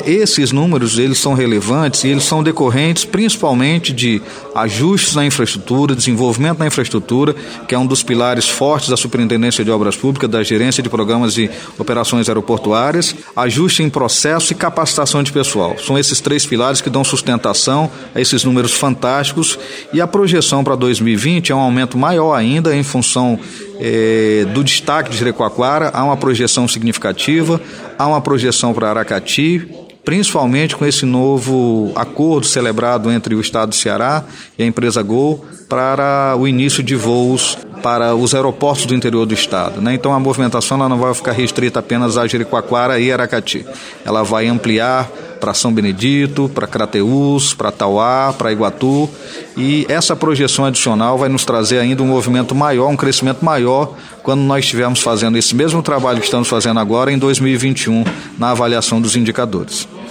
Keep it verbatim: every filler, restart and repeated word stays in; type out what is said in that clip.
Esses números, eles são relevantes e eles são decorrentes principalmente de ajustes na infraestrutura, desenvolvimento na infraestrutura, que é um dos pilares fortes da Superintendência de Obras Públicas, da Gerência de Programas e Operações Aeroportuárias, ajuste em processo e capacitação de pessoal. São esses três pilares que dão sustentação a esses números fantásticos, e a projeção para dois mil e vinte é um aumento maior ainda em função eh, do destaque de Jericoacoara. Há uma projeção significativa, há uma projeção para Aracati, principalmente com esse novo acordo celebrado entre o Estado do Ceará e a empresa Gol para o início de voos para os aeroportos do interior do estado, né? Então a movimentação ela não vai ficar restrita apenas a Jericoacoara e Aracati. Ela vai ampliar para São Benedito, para Crateús, para Tauá, para Iguatu, e essa projeção adicional vai nos trazer ainda um movimento maior, um crescimento maior, quando nós estivermos fazendo esse mesmo trabalho que estamos fazendo agora em dois mil e vinte e um, na avaliação dos indicadores.